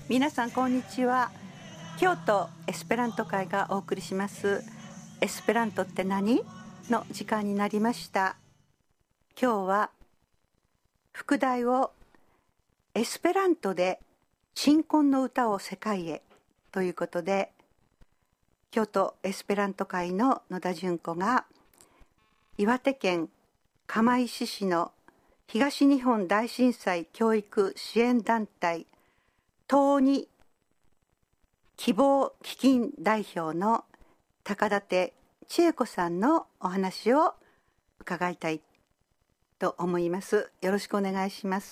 皆さんこんにちは。京都エスペラント会がお送りしますエスペラントって何の時間になりました。今日は副題をエスペラントで鎮魂の歌を世界へということで、京都エスペラント会の野田純子が岩手県釜石市の東日本大震災教育支援団体東二希望基金代表の高舘千恵子さんのお話を伺いたいと思います。よろしくお願いします。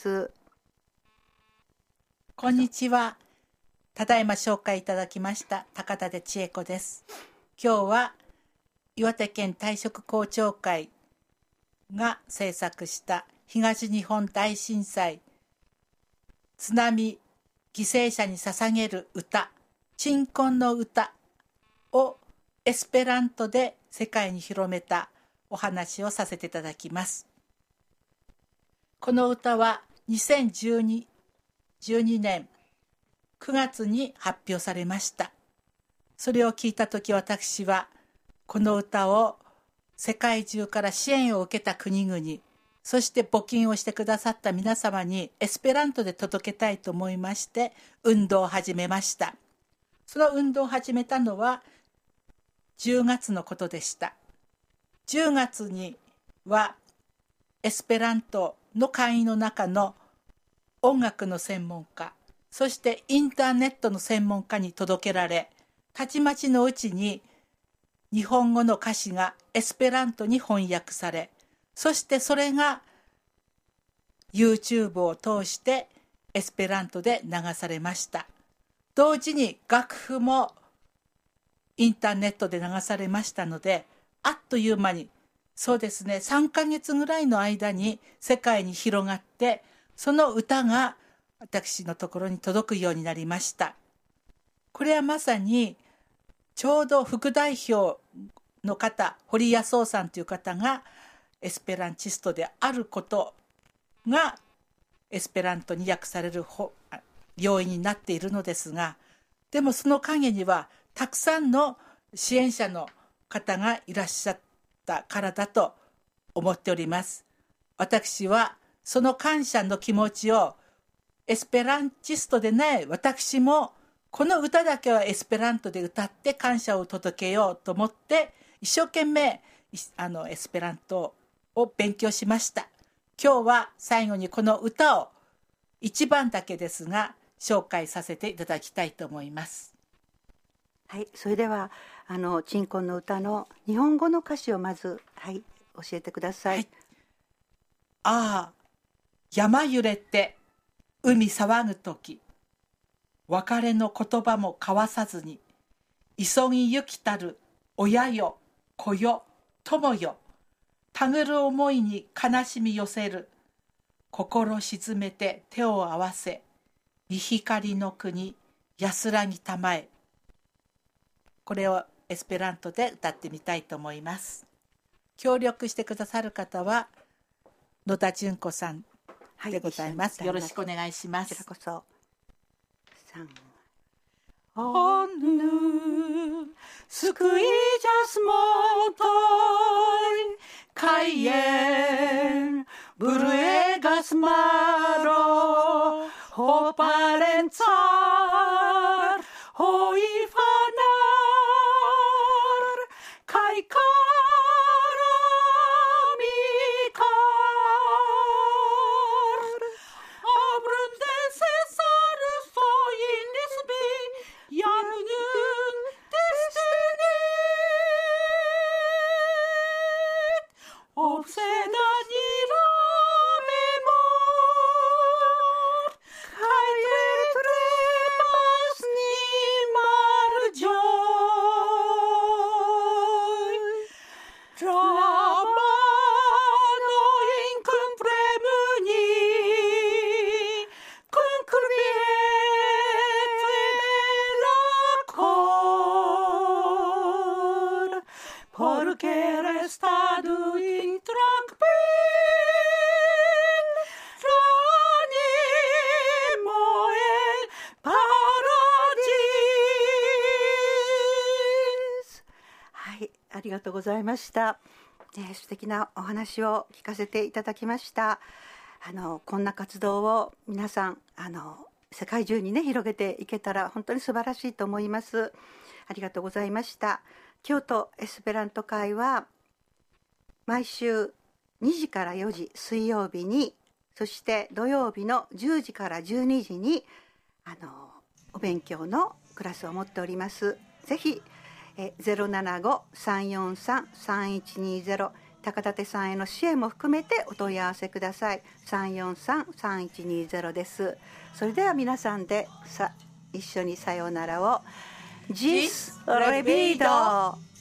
こんにちは。ただいま紹介いただきました高舘千恵子です。今日は岩手県退職校長会が制作した東日本大震災津波犠牲者に捧げる歌、鎮魂の歌をエスペラントで世界に広めたお話をさせていただきます。この歌は2012年9月に発表されました。それを聞いたとき、私はこの歌を世界中から支援を受けた国々、そして募金をしてくださった皆様にエスペラントで届けたいと思いまして運動を始めました。その運動を始めたのは10月のことでした。10月にはエスペラントの会員の中の音楽の専門家、そしてインターネットの専門家に届けられ、たちまちのうちに日本語の歌詞がエスペラントに翻訳され、そしてそれが YouTube を通してエスペラントで流されました。同時に楽譜もインターネットで流されましたので、あっという間に、そうですね、3ヶ月ぐらいの間に世界に広がって、その歌が私のところに届くようになりました。これはまさにちょうど副代表の方、堀康夫さんという方がエスペランチストであることがエスペラントに訳される要因になっているのですが、でもその陰にはたくさんの支援者の方がいらっしゃったからだと思っております。私はその感謝の気持ちをエスペランチストでない私もこの歌だけはエスペラントで歌って感謝を届けようと思って一生懸命エスペラントを勉強しました。今日は最後にこの歌を一番だけですが紹介させていただきたいと思います。 はい、それでは鎮魂の歌の日本語の歌詞をまず、はい、教えてください。はい、 ああ、山揺れて海騒ぐとき、別れの言葉も交わさずに、急ぎゆきたる親よ、子よ、友よ、たぐる思いに悲しみ寄せる、心沈めて手を合わせ、見光の国、安らぎたまえ。これをエスペラントで歌ってみたいと思います。協力してくださる方は野田純子さんでございます。はい、よろしくお願いします。 こちらこそ。 어느 스크이자스 모토이 카이엔 부르에 가스마로 호파렌찰 호이파날 카이카라미칼 아브른데 세사르 소인리스비 야누는 데스티니 obsedanira memor caetrepas nimar joy Trabano incum premuni cum curviet la cor porque restadu intranquil l'animo e ありがとうございました。素敵なお話を聞かせていただきました。こんな活動を皆さん世界中にね広げていけたら本当に素晴らしいと思います。ありがとうございました。京都エスペラント会は毎週2時から4時水曜日に、そして土曜日の10時から12時にお勉強のクラスを持っております。ぜひ075-343-3120高立さんへの支援も含めてお問い合わせください。343-3120です。それでは皆さんで一緒にさようならを。ジスレビード